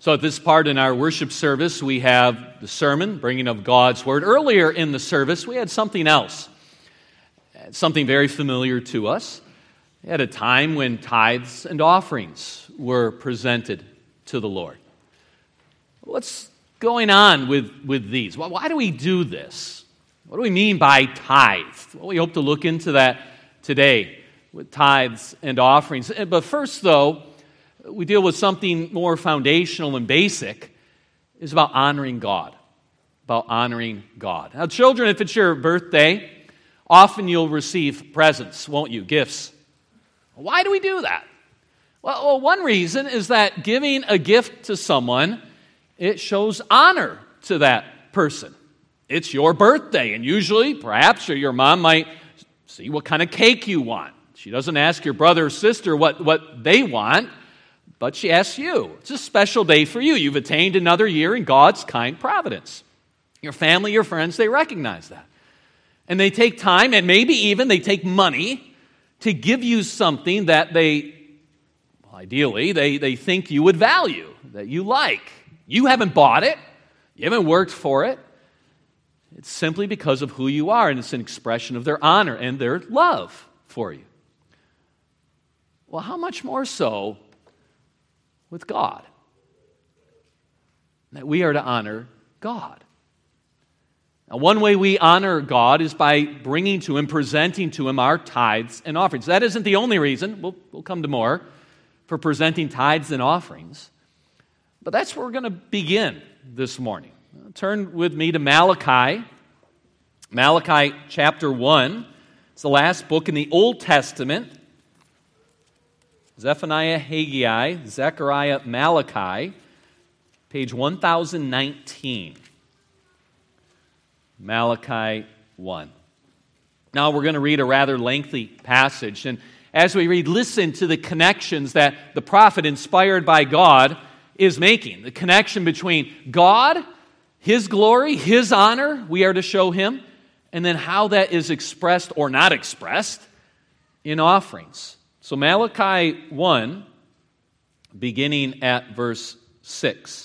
So at this part in our worship service, we have the sermon, bringing of God's Word. Earlier in the service, we had something else, something very familiar to us. We had a time when tithes and offerings were presented to the Lord. What's going on with these? Why do we do this? What do we mean by tithe? Well, we hope to look into that today with tithes and offerings. But first, though, we deal with something more foundational and basic. It's about honoring God. About honoring God. Now, children, if it's your birthday, often you'll receive presents, won't you? Gifts. Why do we do that? Well, one reason is that giving a gift to someone, it shows honor to that person. It's your birthday, and usually, perhaps, your mom might see what kind of cake you want. She doesn't ask your brother or sister what they want, but she asks you. It's a special day for you. You've attained another year in God's kind providence. Your family, your friends, they recognize that. And they take time, and maybe even they take money to give you something that ideally, they think you would value, that you like. You haven't bought it. You haven't worked for it. It's simply because of who you are, and it's an expression of their honor and their love for you. Well, how much more so with God? That we are to honor God. Now, one way we honor God is by bringing to Him, presenting to Him our tithes and offerings. That isn't the only reason. We'll come to more for presenting tithes and offerings. But that's where we're going to begin this morning. Turn with me to Malachi. Malachi chapter 1. It's the last book in the Old Testament. Zephaniah, Haggai, Zechariah, Malachi, page 1019. Malachi 1. Now we're going to read a rather lengthy passage, and as we read, listen to the connections that the prophet, inspired by God, is making. The connection between God, His glory, His honor, we are to show Him, and then how that is expressed or not expressed in offerings. So Malachi 1, beginning at verse 6.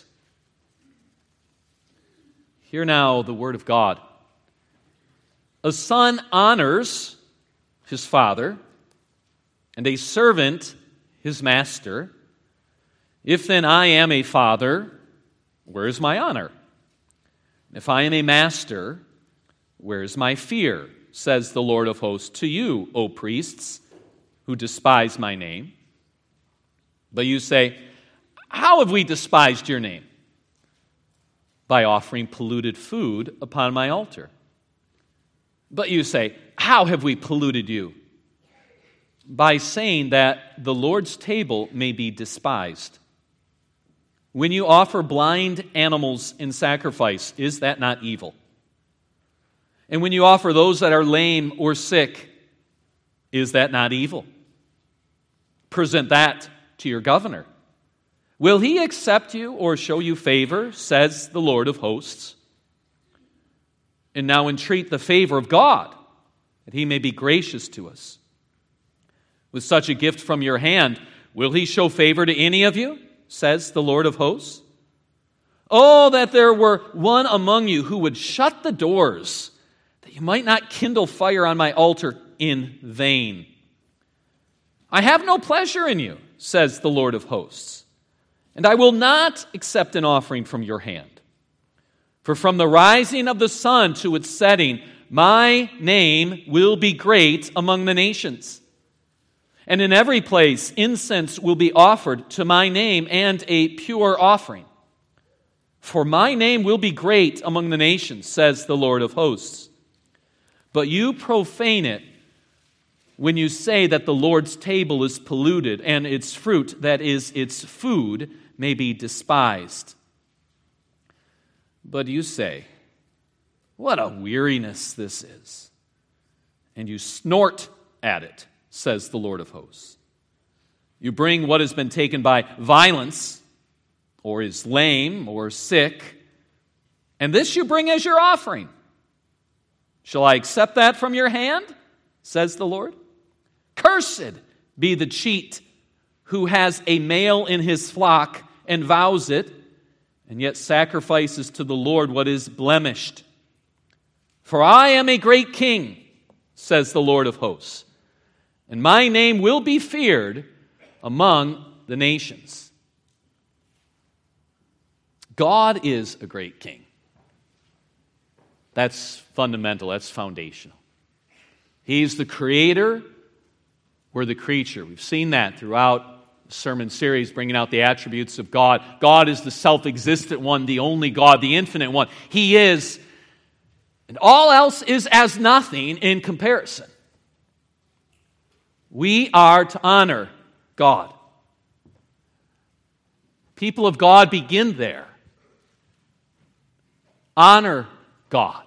Hear now the word of God. A son honors his father, and a servant his master. If then I am a father, where is my honor? If I am a master, where is my fear? Says the Lord of hosts to you, O priests, who despise my name. But you say, how have we despised your name? By offering polluted food upon my altar. But you say, how have we polluted you? By saying that the Lord's table may be despised. When you offer blind animals in sacrifice, is that not evil? And when you offer those that are lame or sick, is that not evil? Present that to your governor. Will he accept you or show you favor, says the Lord of hosts? And now entreat the favor of God, that He may be gracious to us. With such a gift from your hand, will He show favor to any of you, says the Lord of hosts? Oh, that there were one among you who would shut the doors, that you might not kindle fire on my altar in vain. I have no pleasure in you, says the Lord of hosts, and I will not accept an offering from your hand. For from the rising of the sun to its setting, my name will be great among the nations. And in every place incense will be offered to my name and a pure offering. For my name will be great among the nations, says the Lord of hosts. But you profane it when you say that the Lord's table is polluted and its fruit, that is, its food, may be despised. But you say, what a weariness this is. And you snort at it, says the Lord of hosts. You bring what has been taken by violence, or is lame, or sick, and this you bring as your offering. Shall I accept that from your hand, says the Lord? Cursed be the cheat who has a male in his flock and vows it, and yet sacrifices to the Lord what is blemished. For I am a great king, says the Lord of hosts, and my name will be feared among the nations. God is a great king. That's fundamental, that's foundational. He's the creator, we're the creature. We've seen that throughout the sermon series, bringing out the attributes of God. God is the self-existent one, the only God, the infinite one. He is, and all else is as nothing in comparison. We are to honor God. People of God begin there. Honor God.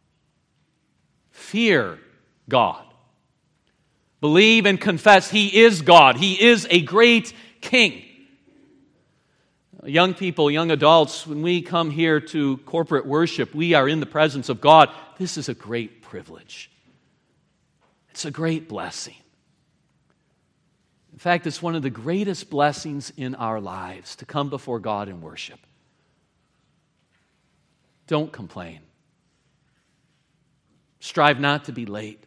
Fear God. Believe and confess He is God. He is a great king. Young people, young adults, when we come here to corporate worship, we are in the presence of God. This is a great privilege. It's a great blessing. In fact, it's one of the greatest blessings in our lives to come before God and worship. Don't complain. Strive not to be late.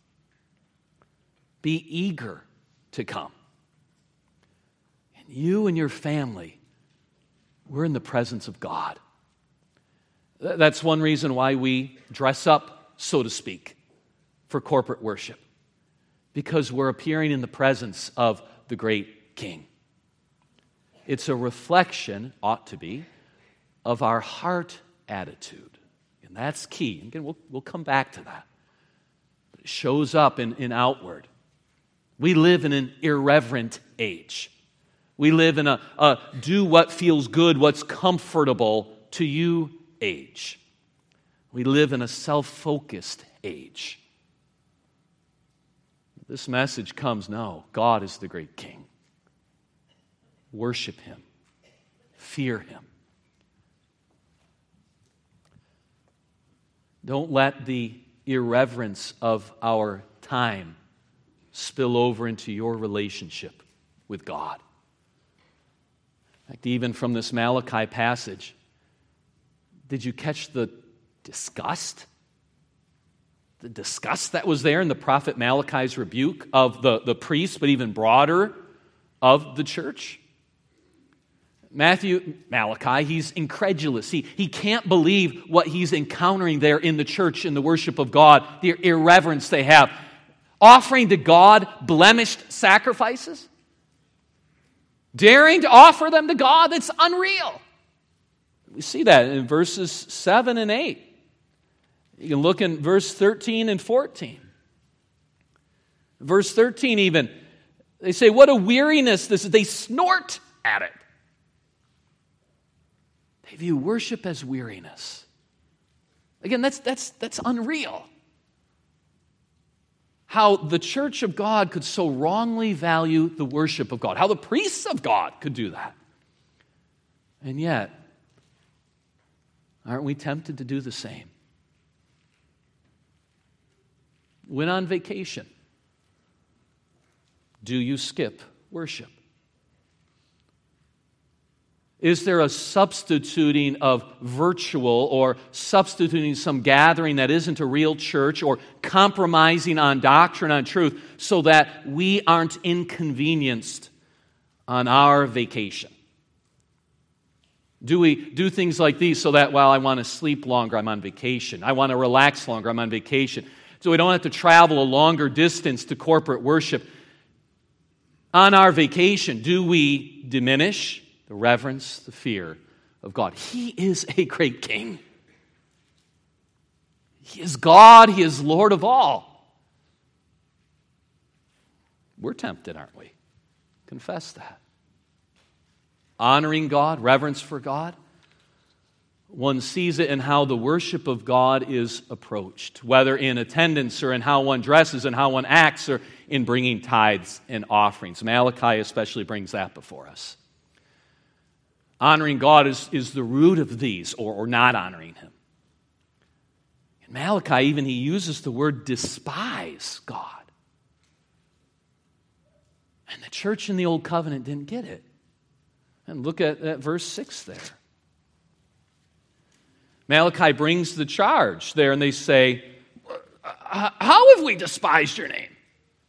Be eager to come. And you and your family, we're in the presence of God. That's one reason why we dress up, so to speak, for corporate worship. Because we're appearing in the presence of the great King. It's a reflection, ought to be, of our heart attitude. And that's key. Again, we'll come back to that. But it shows up in outward. We live in an irreverent age. We live in a do what feels good, what's comfortable to you age. We live in a self-focused age. This message comes, no, God is the great King. Worship Him. Fear Him. Don't let the irreverence of our time spill over into your relationship with God. In fact, even from this Malachi passage, did you catch the disgust? The disgust that was there in the prophet Malachi's rebuke of the priests, but even broader, of the church? Malachi, he's incredulous. He can't believe what he's encountering there in the church, in the worship of God, the irreverence they have. Offering to God blemished sacrifices? Daring to offer them to God? That's unreal. We see that in verses 7 and 8. You can look in verse 13 and 14. Verse 13 even, they say, what a weariness this is. They snort at it. They view worship as weariness. Again, that's unreal. How the church of God could so wrongly value the worship of God. How the priests of God could do that. And yet, aren't we tempted to do the same? When on vacation, do you skip worship? Is there a substituting of virtual or substituting some gathering that isn't a real church or compromising on doctrine, on truth, so that we aren't inconvenienced on our vacation? Do we do things like these so that, well, I want to sleep longer, I'm on vacation. I want to relax longer, I'm on vacation. So we don't have to travel a longer distance to corporate worship. On our vacation, do we diminish the reverence, the fear of God? He is a great King. He is God. He is Lord of all. We're tempted, aren't we? Confess that. Honoring God, reverence for God. One sees it in how the worship of God is approached, whether in attendance or in how one dresses and how one acts or in bringing tithes and offerings. Malachi especially brings that before us. Honoring God is the root of these, or not honoring Him. In Malachi, even he uses the word despise God. And the church in the Old Covenant didn't get it. And look at verse 6 there. Malachi brings the charge there, and they say, how have we despised your name?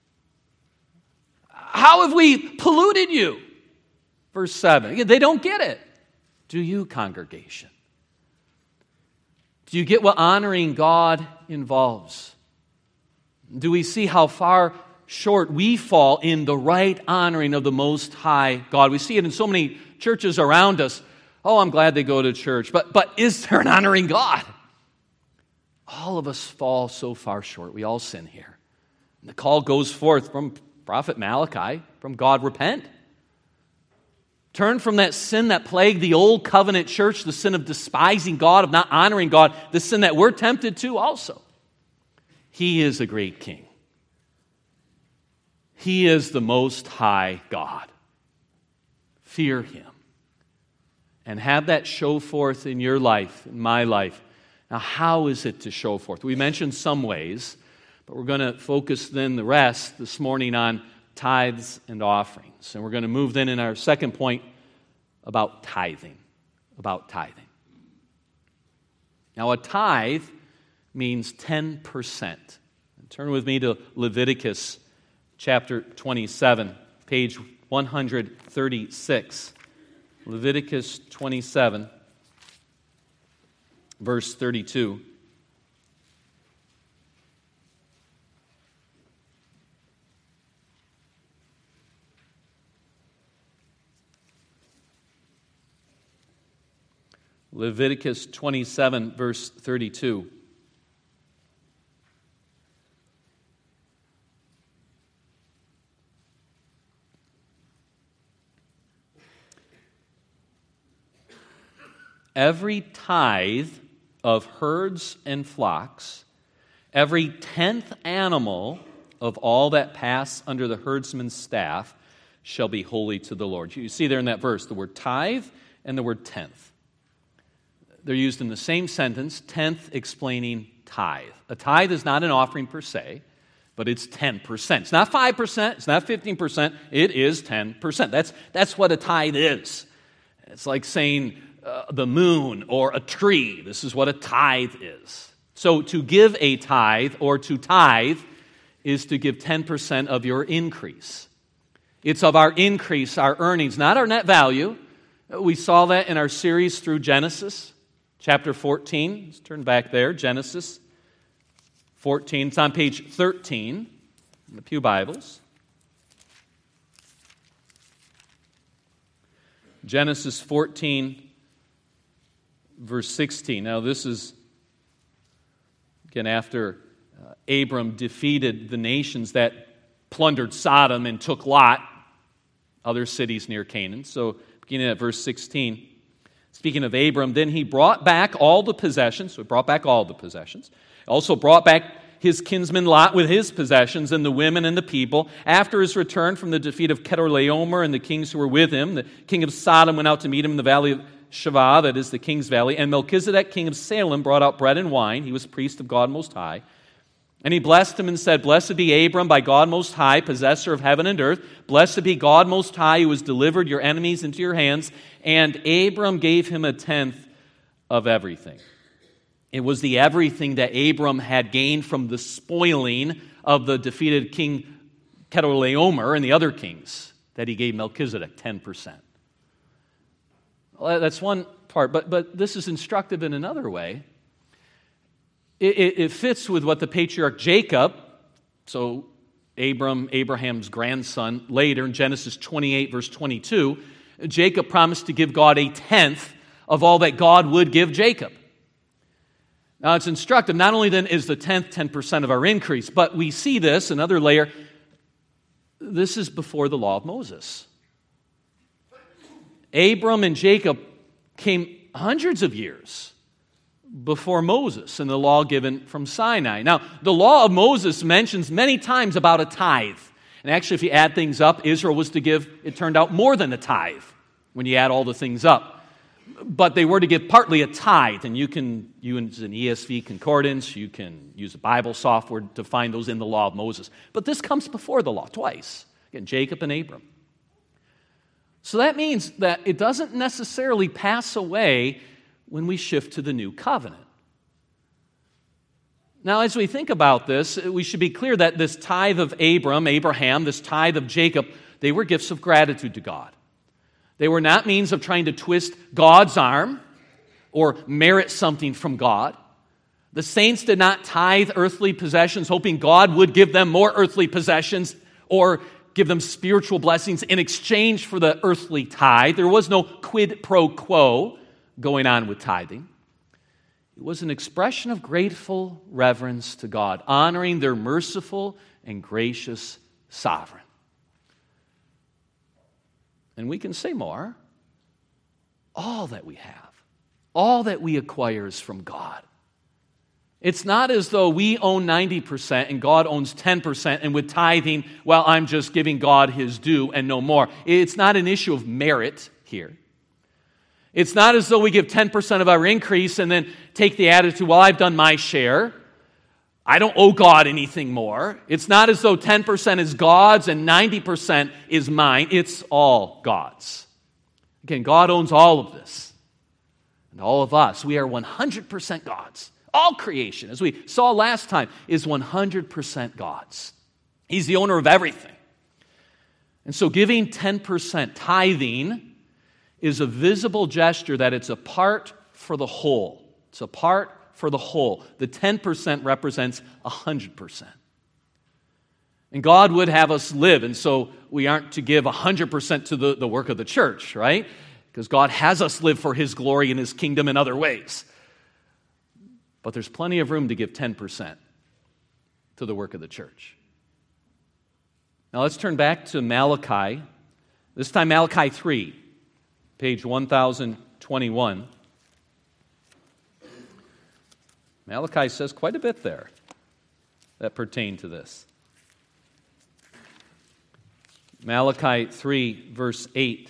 How have we polluted you? Verse 7. Again, they don't get it. Do you, congregation? Do you get what honoring God involves? Do we see how far short we fall in the right honoring of the Most High God? We see it in so many churches around us. Oh, I'm glad they go to church. But is there an honoring God? All of us fall so far short. We all sin here. And the call goes forth from prophet Malachi, from God, repent. Turn from that sin that plagued the old covenant church, the sin of despising God, of not honoring God, the sin that we're tempted to also. He is a great king. He is the Most High God. Fear Him. And have that show forth in your life, in my life. Now, how is it to show forth? We mentioned some ways, but we're going to focus then the rest this morning on tithes and offerings. And we're going to move then in our second point about tithing. About tithing. Now, a tithe means 10%. Turn with me to Leviticus chapter 27, page 136. Leviticus 27, verse 32. Leviticus 27, verse 32. Every tithe of herds and flocks, every 10th animal of all that pass under the herdsman's staff shall be holy to the Lord. You see there in that verse the word tithe and the word tenth. They're used in the same sentence, tenth explaining tithe. A tithe is not an offering per se, but it's 10%. It's not 5%, it's not 15%, it is 10%. That's what a tithe is. It's like saying the moon or a tree. This is what a tithe is. So to give a tithe or to tithe is to give 10% of your increase. It's of our increase, our earnings, not our net value. We saw that in our series through Genesis, chapter 14. Let's turn back there, Genesis 14. It's on page 13 in the Pew Bibles. Genesis 14, verse 16. Now this is, again, after Abram defeated the nations that plundered Sodom and took Lot, other cities near Canaan. So beginning at verse 16, speaking of Abram, then he brought back all the possessions. So he brought back all the possessions. Also brought back his kinsman Lot with his possessions and the women and the people. After his return from the defeat of Chedorlaomer and the kings who were with him, the king of Sodom went out to meet him in the valley of Shavah, that is the king's valley. And Melchizedek, king of Salem, brought out bread and wine. He was priest of God Most High. And he blessed him and said, Blessed be Abram by God Most High, possessor of heaven and earth. Blessed be God Most High, who has delivered your enemies into your hands. And Abram gave him a tenth of everything. It was the everything that Abram had gained from the spoiling of the defeated king Chedorlaomer and the other kings that he gave Melchizedek 10%. Well, that's one part, but this is instructive in another way. It fits with what the patriarch Jacob, so Abraham's grandson, later in Genesis 28, verse 22, Jacob promised to give God a tenth of all that God would give Jacob. Now, it's instructive. Not only then is the tenth 10% of our increase, but we see this, another layer, this is before the law of Moses. Abram and Jacob came hundreds of years before Moses and the law given from Sinai. Now, the law of Moses mentions many times about a tithe. And actually, if you add things up, Israel was to give, it turned out, more than a tithe when you add all the things up. But they were to give partly a tithe, and you can use an ESV concordance, you can use a Bible software to find those in the law of Moses. But this comes before the law, twice. Again, Jacob and Abram. So that means that it doesn't necessarily pass away when we shift to the new covenant. Now, as we think about this, we should be clear that this tithe of Abraham, this tithe of Jacob, they were gifts of gratitude to God. They were not means of trying to twist God's arm or merit something from God. The saints did not tithe earthly possessions, hoping God would give them more earthly possessions or give them spiritual blessings in exchange for the earthly tithe. There was no quid pro quo going on with tithing. It was an expression of grateful reverence to God, honoring their merciful and gracious sovereign. And we can say more. All that we have, all that we acquire is from God. It's not as though we own 90% and God owns 10%, and with tithing, well, I'm just giving God his due and no more. It's not an issue of merit here. It's not as though we give 10% of our increase and then take the attitude, well, I've done my share. I don't owe God anything more. It's not as though 10% is God's and 90% is mine. It's all God's. Again, God owns all of this and all of us. We are 100% God's. All creation, as we saw last time, is 100% God's. He's the owner of everything. And so giving 10%, tithing, is a visible gesture that it's a part for the whole. It's a part for the whole. The 10% represents 100%. And God would have us live, and so we aren't to give 100% to the work of the church, right? Because God has us live for his glory and his kingdom in other ways. But there's plenty of room to give 10% to the work of the church. Now let's turn back to Malachi. This time Malachi 3, page 1021. Malachi says quite a bit there that pertain to this. Malachi 3, verse 8.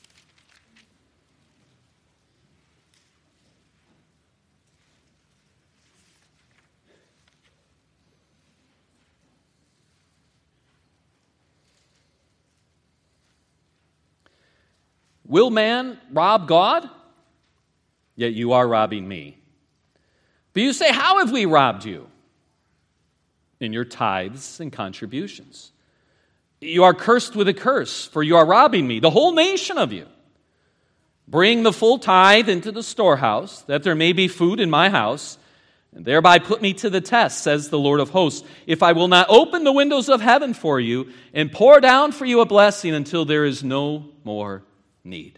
Will man rob God? Yet you are robbing me. But you say, how have we robbed you? In your tithes and contributions. You are cursed with a curse, for you are robbing me, the whole nation of you. Bring the full tithe into the storehouse, that there may be food in my house, and thereby put me to the test, says the Lord of hosts, if I will not open the windows of heaven for you and pour down for you a blessing until there is no more need.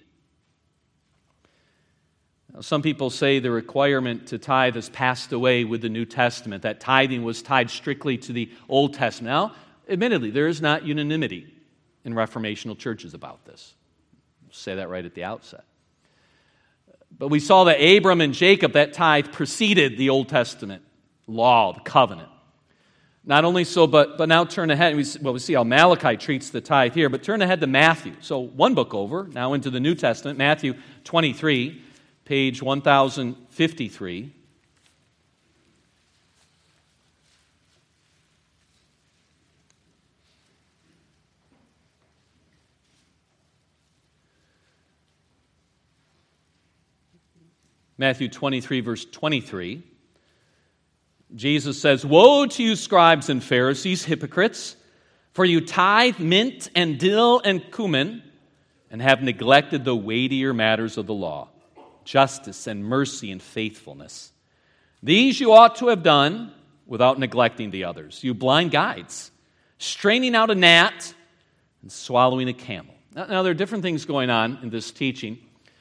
Now, some people say the requirement to tithe has passed away with the New Testament, that tithing was tied strictly to the Old Testament. Now, admittedly, there is not unanimity in Reformational churches about this. I'll say that right at the outset. But we saw that Abram and Jacob, that tithe preceded the Old Testament law, the covenant. Not only so, but now turn ahead. We see how Malachi treats the tithe here, but turn ahead to Matthew. So one book over, now into the New Testament, Matthew 23, page 1053. Matthew 23, verse 23. Jesus says, woe to you, scribes and Pharisees, hypocrites, for you tithe mint and dill and cumin, and have neglected the weightier matters of the law, justice and mercy and faithfulness. These you ought to have done without neglecting the others. You blind guides, straining out a gnat and swallowing a camel. Now there are different things going on in this teaching.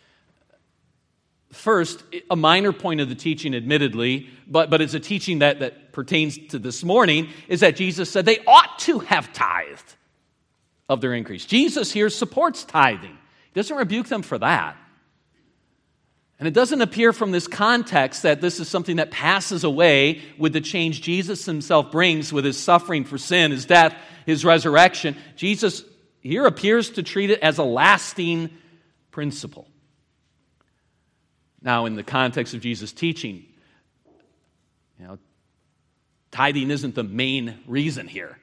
First, a minor point of the teaching, admittedly, but it's a teaching that pertains to this morning, is that Jesus said they ought to have tithed of their increase. Jesus here supports tithing. He doesn't rebuke them for that. And it doesn't appear from this context that this is something that passes away with the change Jesus himself brings with his suffering for sin, his death, his resurrection. Jesus here appears to treat it as a lasting principle. Now, in the context of Jesus' teaching, tithing isn't the main reason here.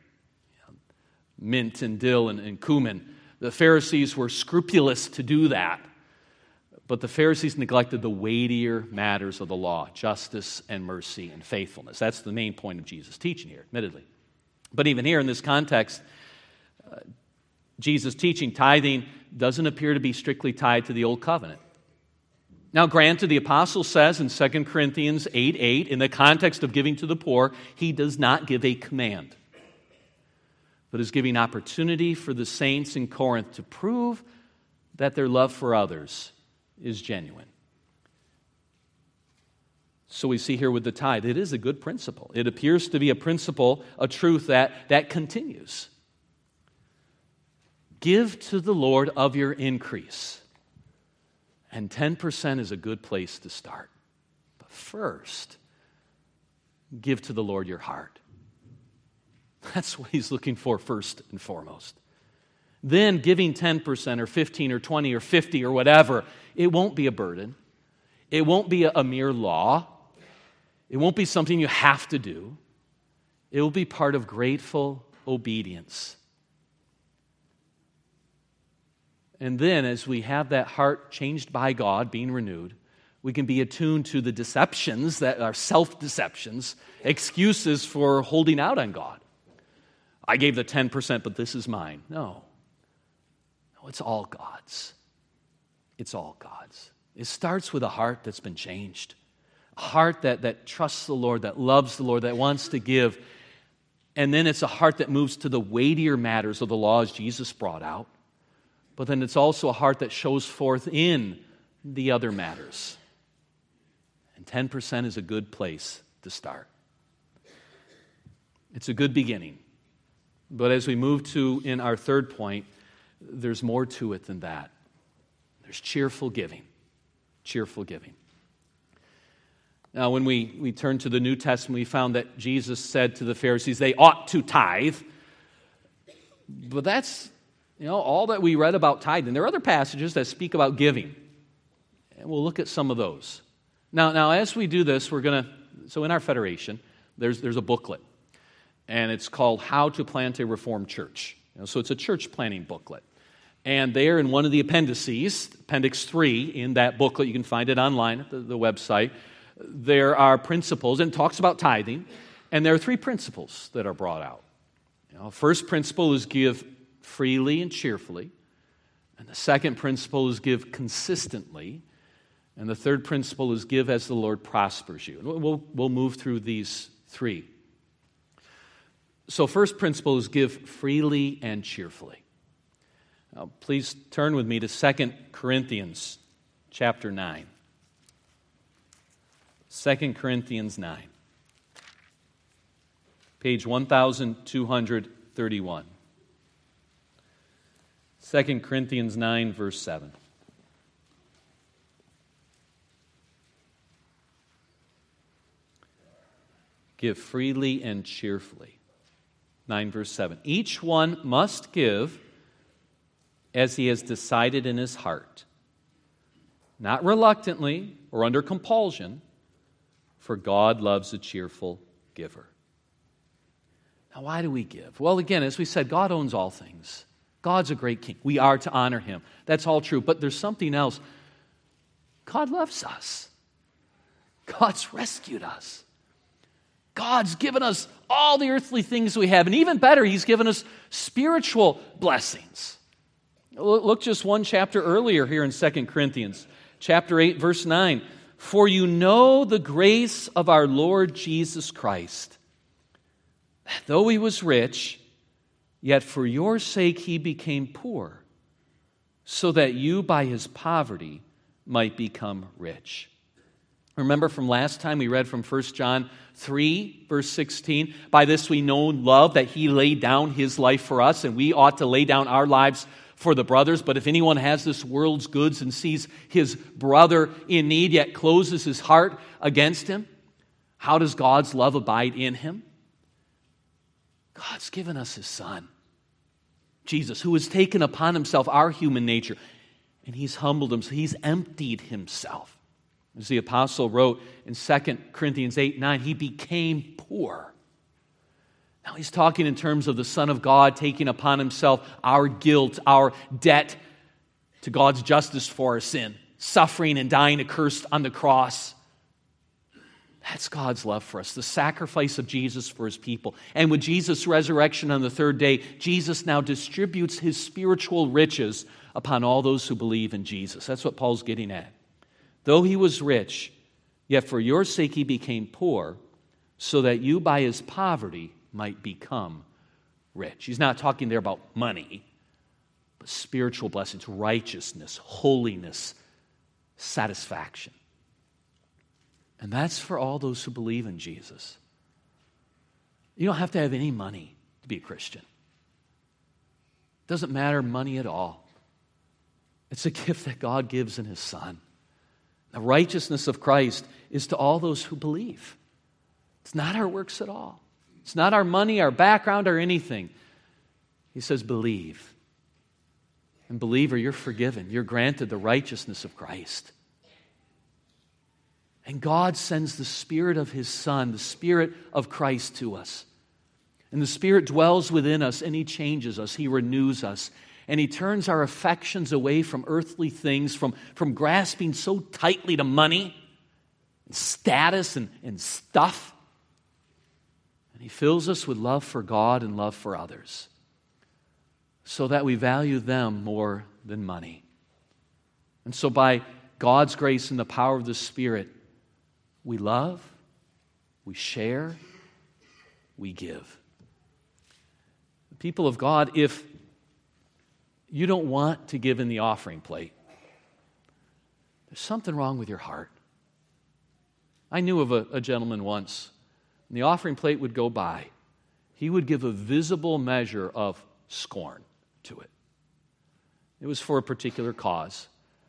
Mint and dill and cumin. The Pharisees were scrupulous to do that. But the Pharisees neglected the weightier matters of the law, justice and mercy and faithfulness. That's the main point of Jesus' teaching here, admittedly. But even here in this context, Jesus' teaching, tithing, doesn't appear to be strictly tied to the Old Covenant. Now, granted, the apostle says in 2 Corinthians 8:8, in the context of giving to the poor, he does not give a command, but is giving opportunity for the saints in Corinth to prove that their love for others is genuine. So we see here with the tithe, it is a good principle. It appears to be a principle, a truth that continues. Give to the Lord of your increase. And 10% is a good place to start. But first, give to the Lord your heart. That's what he's looking for first and foremost. Then giving 10% or 15 or 20 or 50 or whatever, it won't be a burden. It won't be a mere law. It won't be something you have to do. It will be part of grateful obedience. And then as we have that heart changed by God, being renewed, we can be attuned to the deceptions that are self-deceptions, excuses for holding out on God. I gave the 10%, but this is mine. No, it's all God's. It's all God's. It starts with a heart that's been changed, a heart that trusts the Lord, that loves the Lord, that wants to give. And then it's a heart that moves to the weightier matters of the law as Jesus brought out. But then it's also a heart that shows forth in the other matters. And 10% is a good place to start. It's a good beginning. But as we move to, in our third point, there's more to it than that. There's cheerful giving. Cheerful giving. Now, when we turn to the New Testament, we found that Jesus said to the Pharisees they ought to tithe. But that's, all that we read about tithing. There are other passages that speak about giving. And we'll look at some of those. Now as we do this, so in our federation, there's a booklet. And it's called How to Plant a Reformed Church. So it's a church planting booklet. And there in one of the appendices, Appendix 3 in that booklet, you can find it online at the website, there are principles, and it talks about tithing, and there are 3 principles that are brought out. First principle is give freely and cheerfully, and the second principle is give consistently, and the third principle is give as the Lord prospers you. And we'll move through these 3. So first principle is give freely and cheerfully. Now, please turn with me to 2 Corinthians chapter 9. 2 Corinthians 9. Page 1231. 2 Corinthians 9, verse 7. Give freely and cheerfully. 9, verse 7. Each one must give as he has decided in his heart, not reluctantly or under compulsion, for God loves a cheerful giver. Now, why do we give? Well, again, as we said, God owns all things. God's a great king. We are to honor him. That's all true. But there's something else. God loves us. God's rescued us. God's given us all the earthly things we have. And even better, he's given us spiritual blessings. Look just one chapter earlier here in 2 Corinthians, chapter 8, verse 9. For you know the grace of our Lord Jesus Christ, that though he was rich, yet for your sake he became poor, so that you by his poverty might become rich. Remember from last time we read from 1 John 3, verse 16, by this we know love, that he laid down his life for us, and we ought to lay down our lives for the brothers. But if anyone has this world's goods and sees his brother in need, yet closes his heart against him, how does God's love abide in him? God's given us his Son, Jesus, who has taken upon himself our human nature, and he's humbled himself. He's emptied himself. As the apostle wrote in 2 Corinthians 8, 9, he became poor. Now he's talking in terms of the Son of God taking upon himself our guilt, our debt to God's justice for our sin. suffering and dying accursed on the cross. That's God's love for us, the sacrifice of Jesus for his people. And with Jesus' resurrection on the third day, Jesus now distributes his spiritual riches upon all those who believe in Jesus. That's what Paul's getting at. Though he was rich, yet for your sake he became poor, so that you by his poverty might become rich. He's not talking there about money, but spiritual blessings, righteousness, holiness, satisfaction. And that's for all those who believe in Jesus. You don't have to have any money to be a Christian. It doesn't matter money at all. It's a gift that God gives in his Son. The righteousness of Christ is to all those who believe. It's not our works at all. It's not our money, our background, or anything. He says, believe. And believer, you're forgiven. You're granted the righteousness of Christ. And God sends the Spirit of his Son, the Spirit of Christ to us. And the Spirit dwells within us, and he changes us, he renews us. And he turns our affections away from earthly things, from grasping so tightly to money, and status, and stuff. And he fills us with love for God and love for others, so that we value them more than money. And so by God's grace and the power of the Spirit, we love, we share, we give. The people of God, if you don't want to give in the offering plate, there's something wrong with your heart. I knew of a gentleman once, and the offering plate would go by. He would give a visible measure of scorn to it. It was for a particular cause.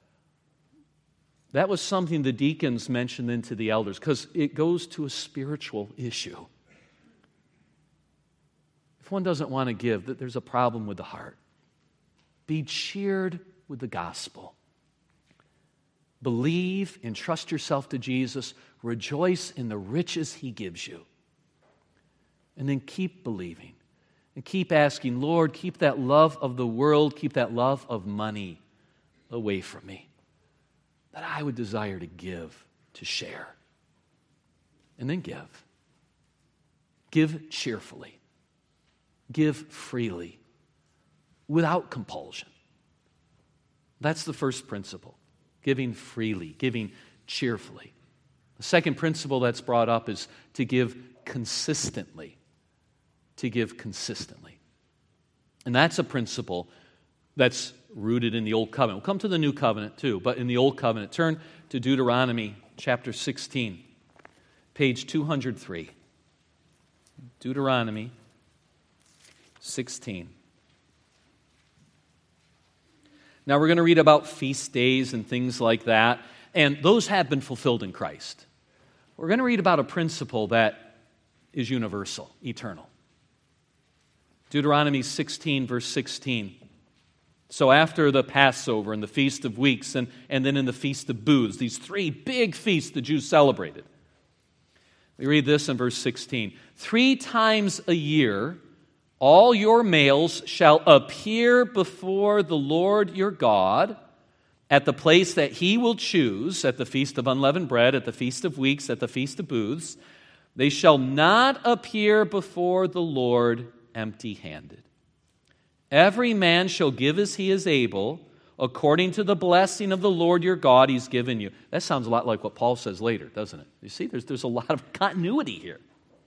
That was something the deacons mentioned then to the elders, because it goes to a spiritual issue. If one doesn't want to give, that there's a problem with the heart. Be cheered with the gospel. Believe and trust yourself to Jesus. Rejoice in the riches he gives you. And then keep believing. And keep asking, Lord, keep that love of the world, keep that love of money away from me, that I would desire to give, to share. And then give. Give cheerfully. Give freely, without compulsion. That's the first principle, giving freely, giving cheerfully. The second principle that's brought up is to give consistently. To give consistently. And that's a principle that's rooted in the Old Covenant. We'll come to the New Covenant too, but in the Old Covenant. Turn to Deuteronomy chapter 16, page 203. Deuteronomy 16. Now we're going to read about feast days and things like that, and those have been fulfilled in Christ. We're going to read about a principle that is universal, eternal. Deuteronomy 16, verse 16. So after the Passover and the Feast of Weeks and then in the Feast of Booths, these three big feasts the Jews celebrated. We read this in verse 16. 3 times a year, all your males shall appear before the Lord your God at the place that he will choose, at the Feast of Unleavened Bread, at the Feast of Weeks, at the Feast of Booths. They shall not appear before the Lord empty-handed. Every man shall give as he is able, according to the blessing of the Lord your God he's given you. That sounds a lot like what Paul says later, doesn't it? You see, there's a lot of continuity here.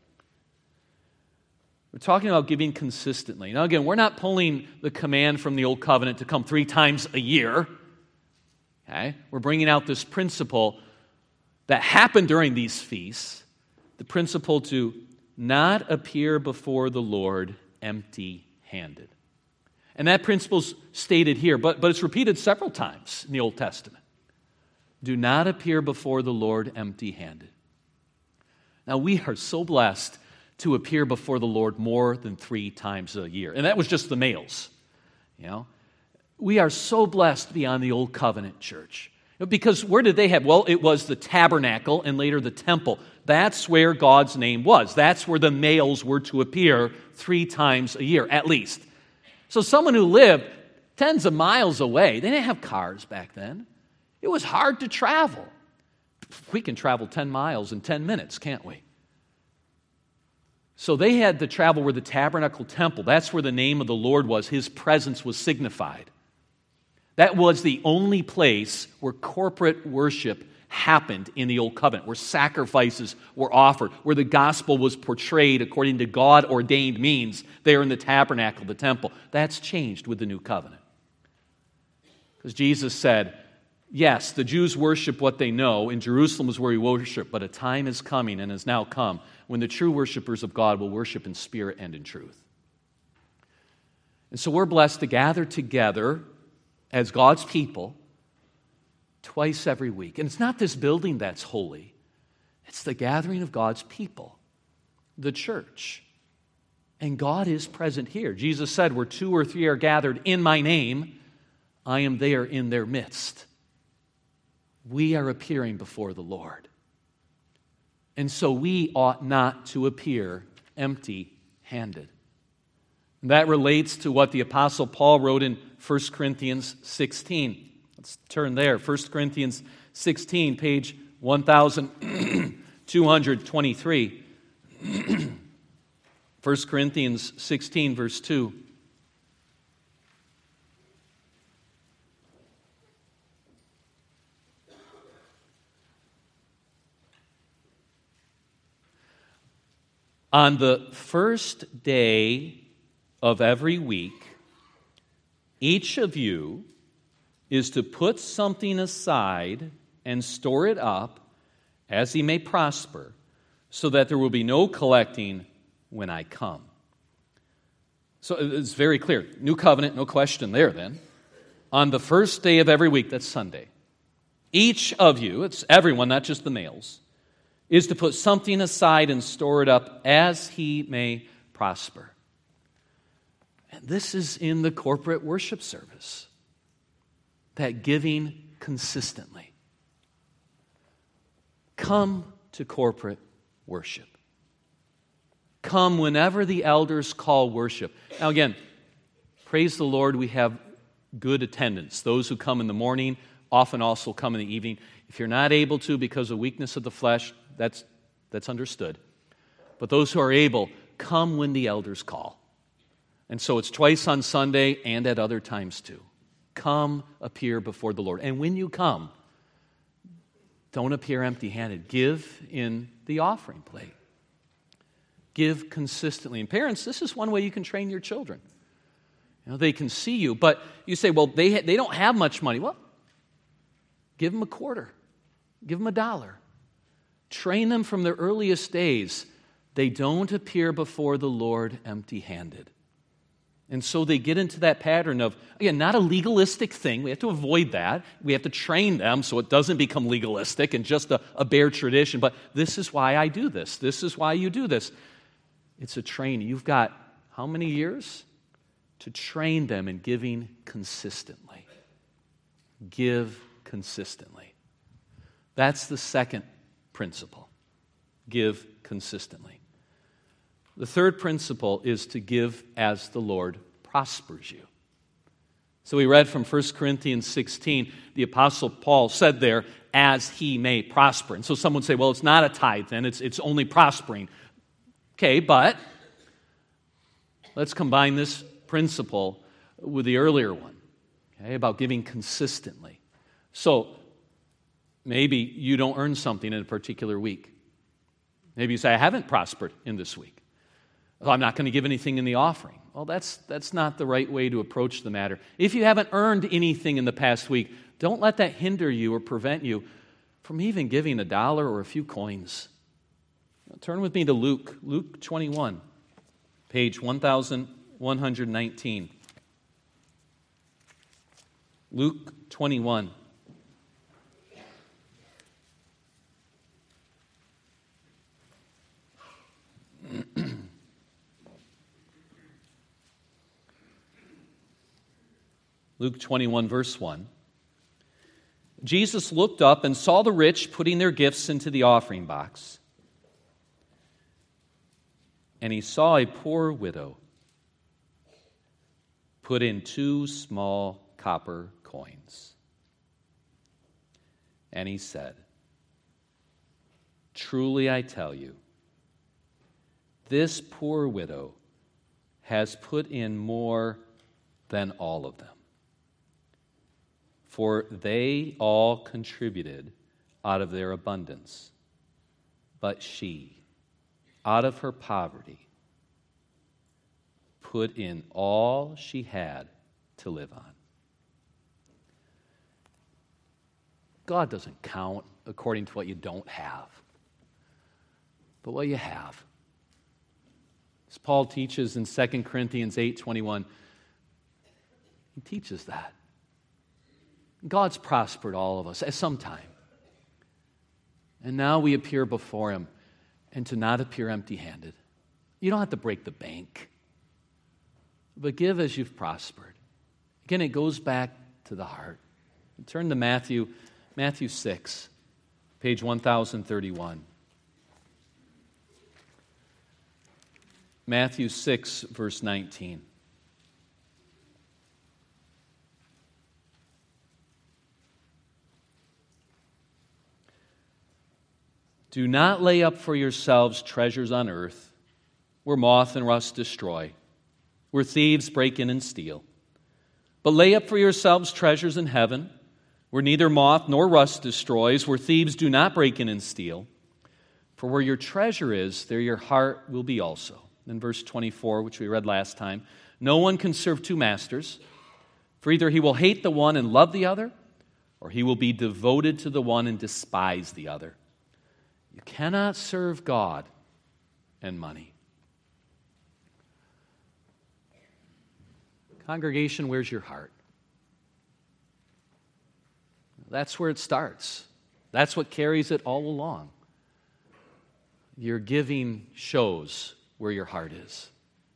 We're talking about giving consistently. Now again, we're not pulling the command from the Old Covenant to come 3 times a year. Okay? We're bringing out this principle that happened during these feasts, the principle to not appear before the Lord empty-handed. And that principle's stated here, but it's repeated several times in the Old Testament. Do not appear before the Lord empty-handed. Now, we are so blessed to appear before the Lord more than 3 times a year. And that was just the males. You know, we are so blessed to be on the Old Covenant church. Because where did they have? Well, it was the tabernacle and later the temple. That's where God's name was. That's where the males were to appear 3 times a year, at least. So someone who lived tens of miles away, they didn't have cars back then. It was hard to travel. We can travel 10 miles in 10 minutes, can't we? So they had to travel where the tabernacle temple, that's where the name of the Lord was. His presence was signified. That was the only place where corporate worship happened in the Old Covenant, where sacrifices were offered, where the gospel was portrayed according to God-ordained means there in the tabernacle, the temple. That's changed with the New Covenant. Because Jesus said, yes, the Jews worship what they know. In Jerusalem is where we worship, but a time is coming and has now come when the true worshipers of God will worship in spirit and in truth. And so we're blessed to gather together as God's people twice every week. And it's not this building that's holy. It's the gathering of God's people, the church. And God is present here. Jesus said, where 2 or 3 are gathered in my name, I am there in their midst. We are appearing before the Lord. And so we ought not to appear empty-handed. And that relates to what the Apostle Paul wrote in 1 Corinthians 16. Let's turn there. 1 Corinthians 16, page 1223. 1 Corinthians 16, verse 2. On the first day of every week, each of you is to put something aside and store it up as he may prosper, so that there will be no collecting when I come. So it's very clear. New covenant, no question there then. On the first day of every week, that's Sunday, each of you, it's everyone, not just the males, is to put something aside and store it up as he may prosper. And this is in the corporate worship service, that giving consistently. Come to corporate worship. Come whenever the elders call worship. Now again, praise the Lord, we have good attendance. Those who come in the morning often also come in the evening. If you're not able to because of weakness of the flesh, that's understood. But those who are able, come when the elders call. And so it's twice on Sunday and at other times too. Come, appear before the Lord. And when you come, don't appear empty-handed. Give in the offering plate. Give consistently. And parents, this is one way you can train your children. You know, they can see you, but you say, well, they don't have much money. Well, give them a quarter. Give them $1. Train them from their earliest days. They don't appear before the Lord empty-handed. And so they get into that pattern of, again, not a legalistic thing. We have to avoid that. We have to train them so it doesn't become legalistic and just a bare tradition. But this is why I do this. This is why you do this. It's a training. You've got how many years to train them in giving consistently? Give consistently. That's the second principle. Give consistently. The third principle is to give as the Lord prospers you. So we read from 1 Corinthians 16, the Apostle Paul said there, as he may prosper. And so someone would say, well, it's not a tithe then, it's only prospering. Okay, but let's combine this principle with the earlier one, okay, about giving consistently. So maybe you don't earn something in a particular week. Maybe you say, I haven't prospered in this week. Well, I'm not going to give anything in the offering. Well, that's not the right way to approach the matter. If you haven't earned anything in the past week, don't let that hinder you or prevent you from even giving $1 or a few coins. Now, turn with me to Luke 21, page 1119. Luke 21. Luke 21, verse 1. Jesus looked up and saw the rich putting their gifts into the offering box. And he saw a poor widow put in 2 small copper coins. And he said, "Truly I tell you, this poor widow has put in more than all of them. For they all contributed out of their abundance, but she, out of her poverty, put in all she had to live on." God doesn't count according to what you don't have, but what you have. As Paul teaches in 2 Corinthians 8:21, he teaches that. God's prospered all of us at some time. And now we appear before him, and to not appear empty-handed. You don't have to break the bank, but give as you've prospered. Again, it goes back to the heart. Turn to Matthew 6, page 1031. Matthew 6, verse 19. "Do not lay up for yourselves treasures on earth, where moth and rust destroy, where thieves break in and steal. But lay up for yourselves treasures in heaven, where neither moth nor rust destroys, where thieves do not break in and steal. For where your treasure is, there your heart will be also." In verse 24, which we read last time, "No one can serve two masters, for either he will hate the one and love the other, or he will be devoted to the one and despise the other. You cannot serve God and money." Congregation, where's your heart? That's where it starts. That's what carries it all along. Your giving shows where your heart is.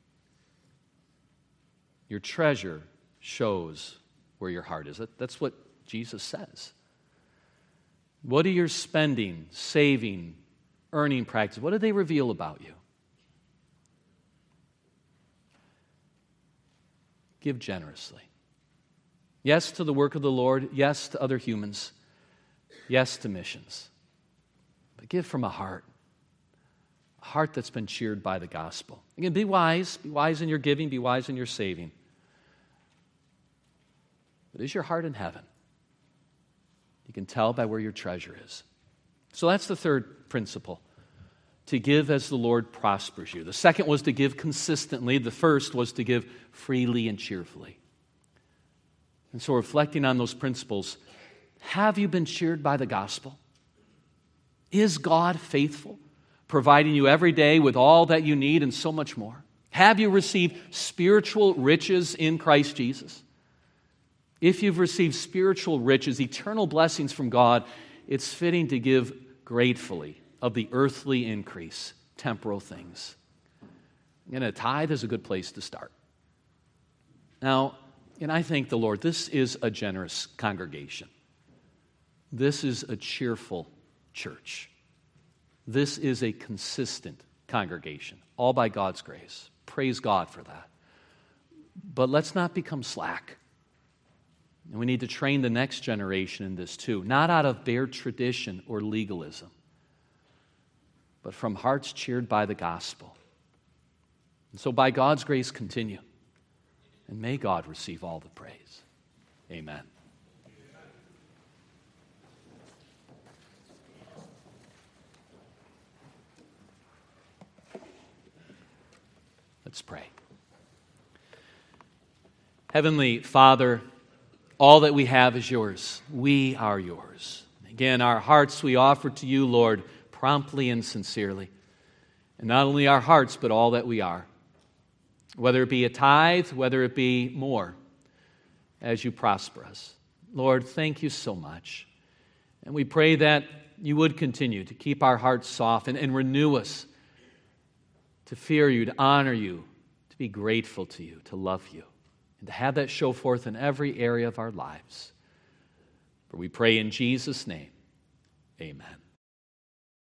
Your treasure shows where your heart is. That's what Jesus says. What are your spending, saving, earning practices? What do they reveal about you? Give generously. Yes to the work of the Lord. Yes to other humans. Yes to missions. But give from a heart that's been cheered by the gospel. Again, be wise. Be wise in your giving. Be wise in your saving. But is your heart in heaven? You can tell by where your treasure is. So that's the third principle, to give as the Lord prospers you. The second was to give consistently. The first was to give freely and cheerfully. And so reflecting on those principles, have you been cheered by the gospel? Is God faithful, providing you every day with all that you need and so much more? Have you received spiritual riches in Christ Jesus? If you've received spiritual riches, eternal blessings from God, it's fitting to give gratefully of the earthly increase, temporal things. And a tithe is a good place to start. Now, and I thank the Lord, this is a generous congregation. This is a cheerful church. This is a consistent congregation, all by God's grace. Praise God for that. But let's not become slack. And we need to train the next generation in this too, not out of bare tradition or legalism, but from hearts cheered by the gospel. And so by God's grace, continue. And may God receive all the praise. Amen. Let's pray. Heavenly Father, all that we have is yours. We are yours. Again, our hearts we offer to you, Lord, promptly and sincerely. And not only our hearts, but all that we are. Whether it be a tithe, whether it be more, as you prosper us. Lord, thank you so much. And we pray that you would continue to keep our hearts soft and renew us to fear you, to honor you, to be grateful to you, to love you, and to have that show forth in every area of our lives. For we pray in Jesus' name, amen.